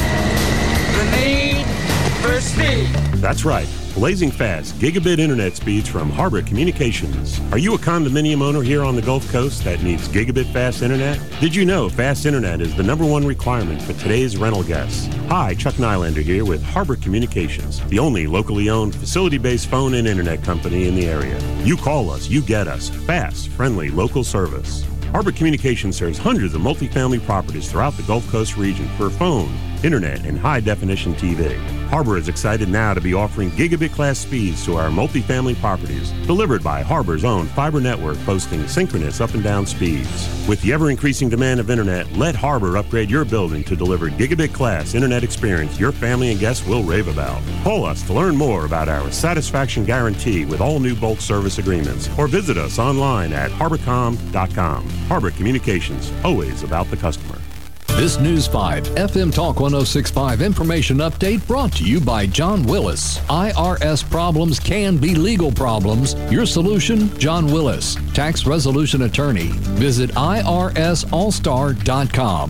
need for speed. That's right. Blazing fast gigabit internet speeds from Harbor Communications. Are you a condominium owner here on the Gulf Coast that needs gigabit fast internet? Did you know fast internet is the #1 requirement for today's rental guests? Hi, Chuck Nylander here with Harbor Communications, the only locally owned facility-based phone and internet company in the area. You call us, you get us. Fast, friendly, local service. Harbor Communications serves hundreds of multifamily properties throughout the Gulf Coast region for phone, internet, and high-definition TV. Harbor is excited now to be offering gigabit-class speeds to our multifamily properties, delivered by Harbor's own fiber network boasting synchronous up and down speeds. With the ever-increasing demand of internet, let Harbor upgrade your building to deliver gigabit-class internet experience your family and guests will rave about. Call us to learn more about our satisfaction guarantee with all new bulk service agreements, or visit us online at harborcom.com. Harbor Communications, always about the customer. This News 5 FM Talk 1065 information update brought to you by John Willis. IRS problems can be legal problems. Your solution, John Willis, tax resolution attorney. Visit IRSallstar.com.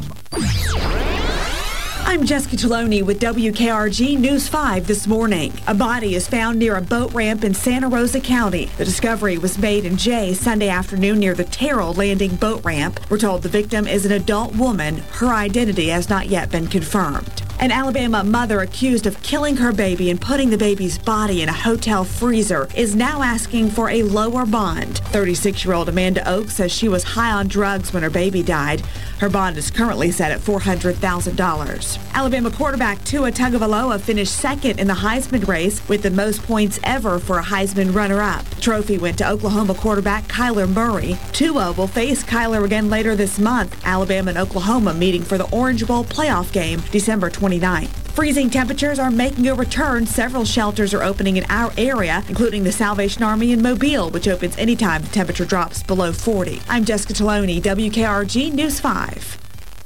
I'm Jessica Taloni with WKRG News 5 this morning. A body is found near a boat ramp in Santa Rosa County. The discovery was made in Jay Sunday afternoon near the Terrell Landing boat ramp. We're told the victim is an adult woman. Her identity has not yet been confirmed. An Alabama mother accused of killing her baby and putting the baby's body in a hotel freezer is now asking for a lower bond. 36-year-old Amanda Oaks says she was high on drugs when her baby died. Her bond is currently set at $400,000. Alabama quarterback Tua Tagovailoa finished second in the Heisman race with the most points ever for a Heisman runner-up. The trophy went to Oklahoma quarterback Kyler Murray. Tua will face Kyler again later this month. Alabama and Oklahoma meeting for the Orange Bowl playoff game December 29th. Freezing temperatures are making a return. Several shelters are opening in our area, including the Salvation Army in Mobile, which opens anytime the temperature drops below 40. I'm Jessica Taloni, WKRG News 5.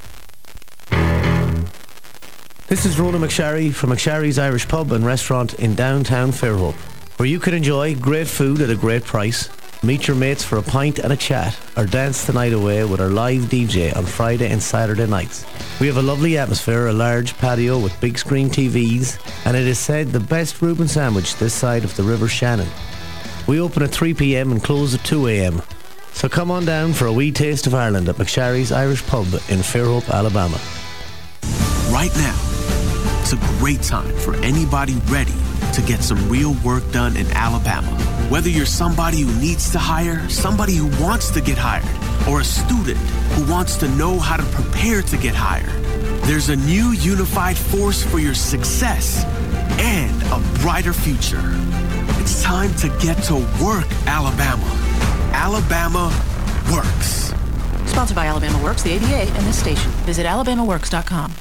This is Rona McSharry from McSharry's Irish Pub and Restaurant in downtown Fairhope, where you can enjoy great food at a great price, meet your mates for a pint and a chat, or dance the night away with our live DJ on Friday and Saturday nights. We have a lovely atmosphere, a large patio with big screen TVs, and it is said the best Reuben sandwich this side of the River Shannon. We open at 3 p.m. and close at 2 a.m. So come on down for a wee taste of Ireland at McSharry's Irish Pub in Fairhope, Alabama. Right now, it's a great time for anybody ready to get some real work done in Alabama. Whether you're somebody who needs to hire, somebody who wants to get hired, or a student who wants to know how to prepare to get hired, there's a new unified force for your success and a brighter future. It's time to get to work, Alabama. Alabama Works. Sponsored by Alabama Works, the ABA, and this station. Visit alabamaworks.com.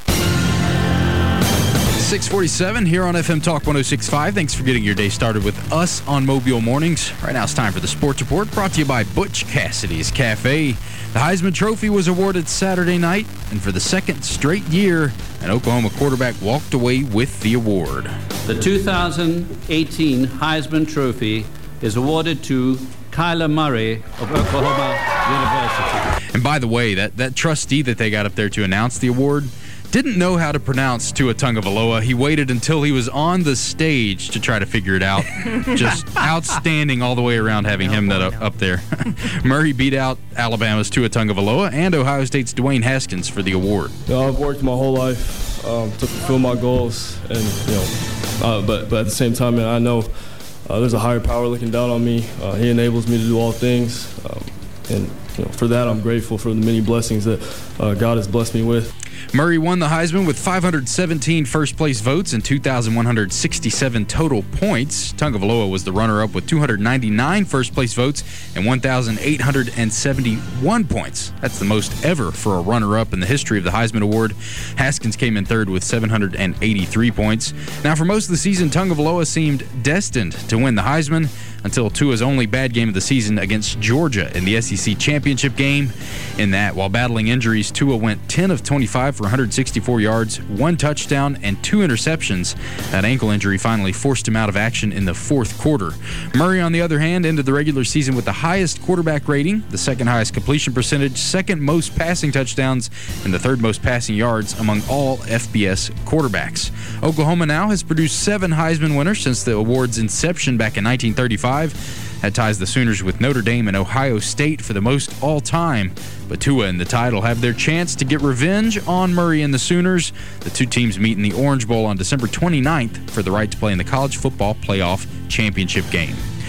647 here on FM Talk 1065. Thanks for getting your day started with us on Mobile Mornings. Right now it's time for the Sports Report, brought to you by Butch Cassidy's Cafe. The Heisman Trophy was awarded Saturday night, and for the second straight year, an Oklahoma quarterback walked away with the award. The 2018 Heisman Trophy is awarded to Kyler Murray of Oklahoma University. And by the way, that trustee that they got up there to announce the award didn't know how to pronounce Tua Tagovailoa. He waited until he was on the stage to try to figure it out. Just outstanding all the way around having him up there. Murray beat out Alabama's Tua Tagovailoa and Ohio State's Dwayne Haskins for the award. I've worked my whole life to fulfill my goals, and but at the same time, I know there's a higher power looking down on me. He enables me to do all things, and for that I'm grateful for the many blessings that God has blessed me with. Murray won the Heisman with 517 first-place votes and 2,167 total points. Tagovailoa was the runner-up with 299 first-place votes and 1,871 points. That's the most ever for a runner-up in the history of the Heisman Award. Haskins came in third with 783 points. Now, for most of the season, Tagovailoa seemed destined to win the Heisman until Tua's only bad game of the season against Georgia in the SEC championship game. In that, while battling injuries, Tua went 10 of 25 for 164 yards, 1 touchdown, and 2 interceptions. That ankle injury finally forced him out of action in the fourth quarter. Murray, on the other hand, ended the regular season with the highest quarterback rating, the second highest completion percentage, second most passing touchdowns, and the third most passing yards among all FBS quarterbacks. Oklahoma now has produced 7 Heisman winners since the award's inception back in 1935. That ties the Sooners with Notre Dame and Ohio State for the most all-time. But Tua and the Tide have their chance to get revenge on Murray and the Sooners. The two teams meet in the Orange Bowl on December 29th for the right to play in the College Football Playoff Championship game.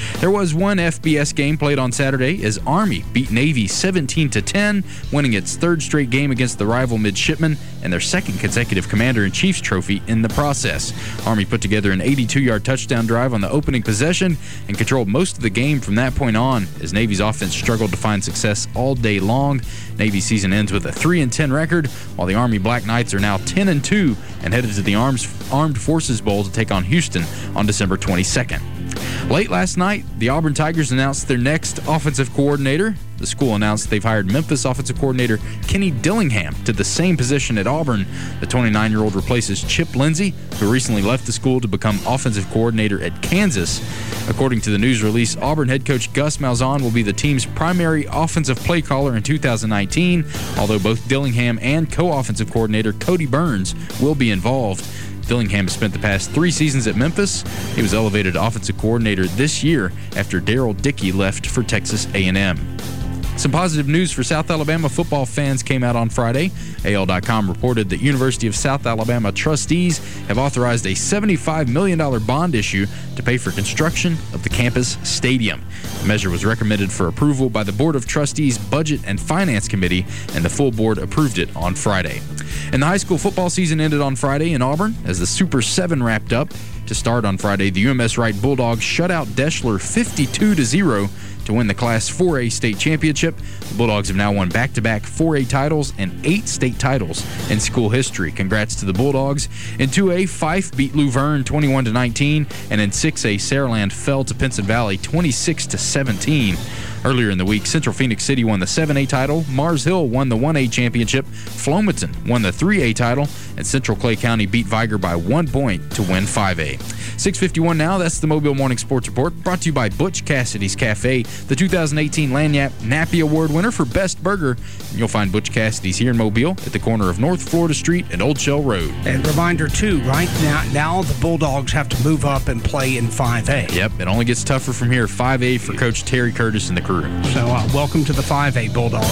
There was one FBS game played on Saturday as Army beat Navy 17-10, winning its third straight game against the rival midshipmen and their second consecutive Commander-in-Chief's trophy in the process. Army put together an 82-yard touchdown drive on the opening possession and controlled most of the game from that point on as Navy's offense struggled to find success all day long. Navy's season ends with a 3-10 record, while the Army Black Knights are now 10-2 and headed to the Armed Forces Bowl to take on Houston on December 22nd. Late last night, the Auburn Tigers announced their next offensive coordinator. The school announced they've hired Memphis offensive coordinator Kenny Dillingham to the same position at Auburn. The 29-year-old replaces Chip Lindsey, who recently left the school to become offensive coordinator at Kansas. According to the news release, Auburn head coach Gus Malzahn will be the team's primary offensive play caller in 2019, although both Dillingham and co-offensive coordinator Cody Burns will be involved. Dillingham spent the past 3 seasons at Memphis. He was elevated to offensive coordinator this year after Darryl Dickey left for Texas A&M. Some positive news for South Alabama football fans came out on Friday. AL.com reported that University of South Alabama trustees have authorized a $75 million bond issue to pay for construction of the campus stadium. The measure was recommended for approval by the Board of Trustees Budget and Finance Committee, and the full board approved it on Friday. And the high school football season ended on Friday in Auburn as the Super 7 wrapped up. To start on Friday, the UMS Wright Bulldogs shut out Deschler 52-0 to win the Class 4A state championship. The Bulldogs have now won back-to-back 4A titles and 8 state titles in school history. Congrats to the Bulldogs. In 2A, Fife beat Luverne 21-19, and in 6A, Saraland fell to Pinson Valley 26-17. Earlier in the week, Central Phoenix City won the 7A title, Mars Hill won the 1A championship, Flomaton won the 3A title, and Central Clay County beat Viger by 1 point to win 5A. 6:51 now, that's the Mobile Morning Sports Report, brought to you by Butch Cassidy's Cafe, the 2018 Lagniappe Nappy Award winner for Best Burger. And you'll find Butch Cassidy's here in Mobile at the corner of North Florida Street and Old Shell Road. And reminder, too, right now the Bulldogs have to move up and play in 5A. Yep, it only gets tougher from here. 5A for Coach Terry Curtis and the crew. So welcome to the 5A Bulldogs.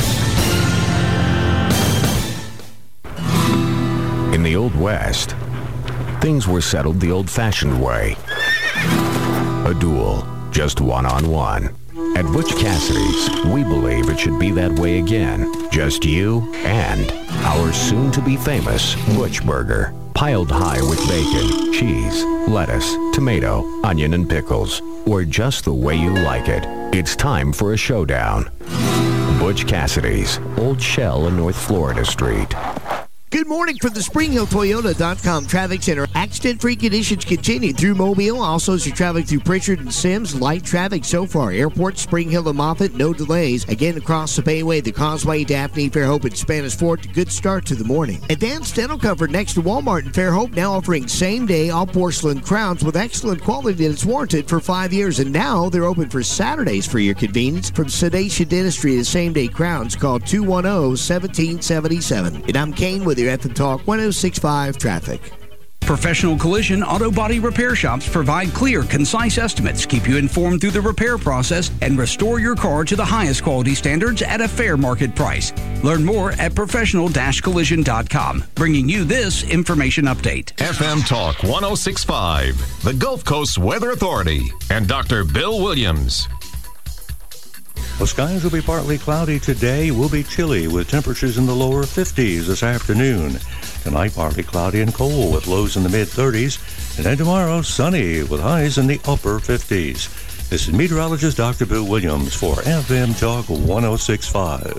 In the Old West, things were settled the old-fashioned way. A duel, just one-on-one. At Butch Cassidy's, we believe it should be that way again. Just you and our soon-to-be famous Butch Burger. Piled high with bacon, cheese, lettuce, tomato, onion, and pickles. Or just the way you like it. It's time for a showdown. Butch Cassidy's, Old Shell and North Florida Street. Good morning from the SpringHillToyota.com Traffic Center. Accident-free conditions continue through Mobile. Also, as you're traveling through Pritchard and Sims, light traffic so far. Airport, Spring Hill and Moffett, no delays. Again, across the Bayway, the Causeway, Daphne, Fairhope, and Spanish Fort. Good start to the morning. Advanced Dental Comfort next to Walmart in Fairhope, now offering same-day all-porcelain crowns with excellent quality that's warranted for 5 years. And now they're open for Saturdays for your convenience. From sedation dentistry to same-day crowns, call 210-1777. And I'm Kane with your FM Talk 106.5 Traffic. Professional Collision Auto Body Repair Shops provide clear, concise estimates, keep you informed through the repair process, and restore your car to the highest quality standards at a fair market price. Learn more at professional-collision.com. Bringing you this information update. FM Talk 106.5, the Gulf Coast Weather Authority, and Dr. Bill Williams. The skies will be partly cloudy today. Will be chilly with temperatures in the lower 50s this afternoon. Tonight, partly cloudy and cold with lows in the mid-30s. And then tomorrow, sunny with highs in the upper 50s. This is meteorologist Dr. Bill Williams for FM Talk 106.5.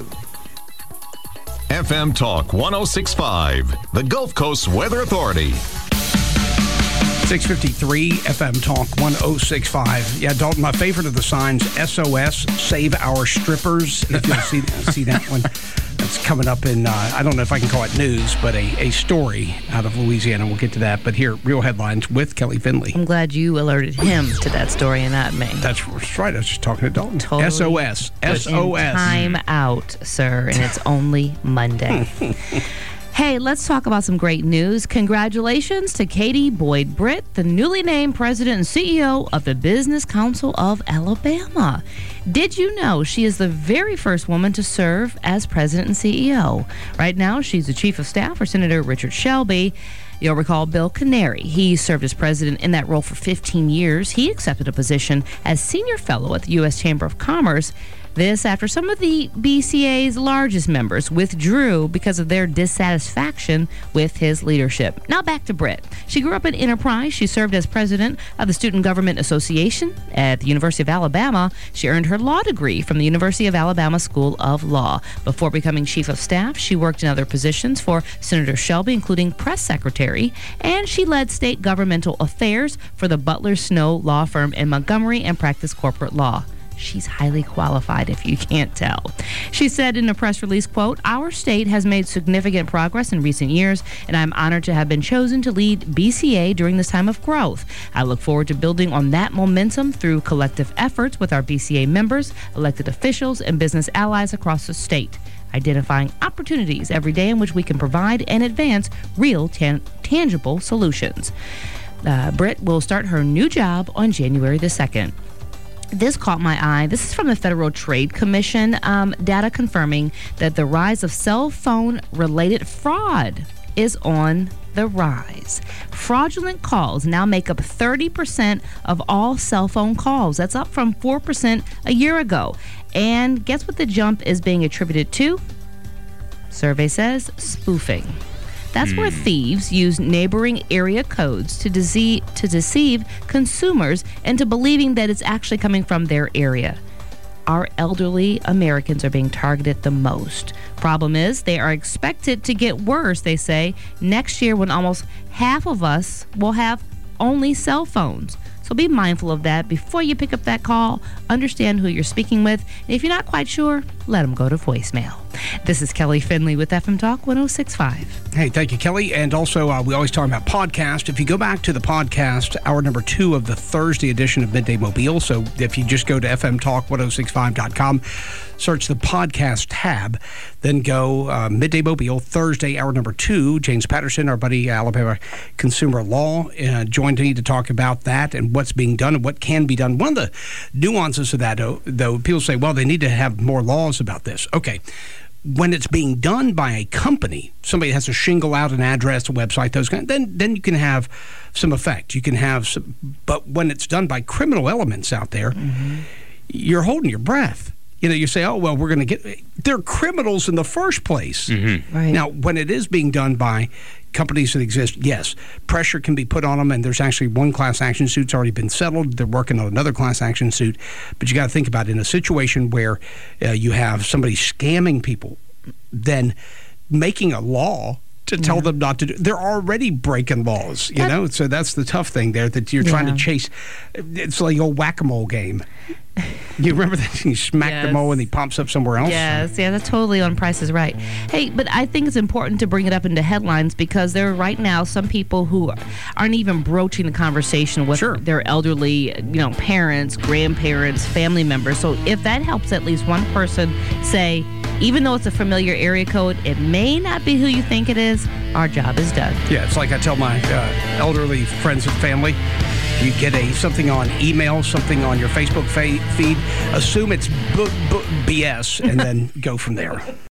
FM Talk 106.5, the Gulf Coast Weather Authority. 653 FM Talk 106.5. Yeah, Dalton, my favorite of the signs, SOS, Save Our Strippers. If you'll see that one. That's coming up in, I don't know if I can call it news, but a story out of Louisiana. We'll get to that. But here, real headlines with Kelly Finley. I'm glad you alerted him to that story and not me. That's right. I was just talking to Dalton. Totally SOS. SOS. Time out, sir, and it's only Monday. Hey, let's talk about some great news. Congratulations to Katie Boyd Britt, the newly named president and CEO of the Business Council of Alabama. Did you know she is the very first woman to serve as president and CEO? Right now, she's the chief of staff for Senator Richard Shelby. You'll recall Bill Canary. He served as president in that role for 15 years. He accepted a position as senior fellow at the U.S. Chamber of Commerce. This after some of the BCA's largest members withdrew because of their dissatisfaction with his leadership. Now back to Britt. She grew up in Enterprise. She served as president of the Student Government Association at the University of Alabama. She earned her law degree from the University of Alabama School of Law. Before becoming chief of staff, she worked in other positions for Senator Shelby, including press secretary, and she led state governmental affairs for the Butler Snow law firm in Montgomery and practiced corporate law. She's highly qualified, if you can't tell. She said in a press release, quote, "Our state has made significant progress in recent years, and I'm honored to have been chosen to lead BCA during this time of growth. I look forward to building on that momentum through collective efforts with our BCA members, elected officials, and business allies across the state, identifying opportunities every day in which we can provide and advance real tangible solutions." Britt will start her new job on January the 2nd. This caught my eye. This is from the Federal Trade Commission, data confirming that the rise of cell phone-related fraud is on the rise. Fraudulent calls now make up 30% of all cell phone calls. That's up from 4% a year ago. And guess what the jump is being attributed to? Survey says spoofing. That's where thieves use neighboring area codes to deceive consumers into believing that it's actually coming from their area. Our elderly Americans are being targeted the most. Problem is, they are expected to get worse, they say, next year when almost half of us will have only cell phones. So be mindful of that. Before you pick up that call, understand who you're speaking with. And if you're not quite sure, let them go to voicemail. This is Kelly Finley with FM Talk 106.5. Hey, thank you, Kelly. And also, we always talk about podcast. If you go back to the podcast, hour number 2 of the Thursday edition of Midday Mobile, so if you just go to fmtalk1065.com, search the podcast tab, then go Midday Mobile, Thursday, hour number 2. James Patterson, our buddy, Alabama Consumer Law, joined me to talk about that and what's being done and what can be done. One of the nuances of that, though, people say, well, they need to have more laws about this. Okay. When it's being done by a company, somebody has to shingle out an address, a website, those kind, then you can have some effect. You can have some, but when it's done by criminal elements out there, you're holding your breath. You know, you say, oh, well, we're going to get... They're criminals in the first place. Right. Now, when it is being done by companies that exist, yes, pressure can be put on them, and there's actually one class action suit's already been settled. They're working on another class action suit. But you got to think about it. In a situation where you have somebody scamming people, then making a law to tell them not to do. They're already breaking laws, you know? So that's the tough thing there, that you're trying to chase. It's like a whack-a-mole game. You remember that? You smack the mole and he pops up somewhere else? Yes, yeah, that's totally on Price is Right. Hey, but I think it's important to bring it up into headlines because there are right now some people who aren't even broaching the conversation with their elderly, parents, grandparents, family members. So if that helps at least one person say, even though it's a familiar area code, it may not be who you think it is, our job is done. Yeah, it's like I tell my elderly friends and family, you get something on email, something on your Facebook feed, assume it's BS, and then go from there.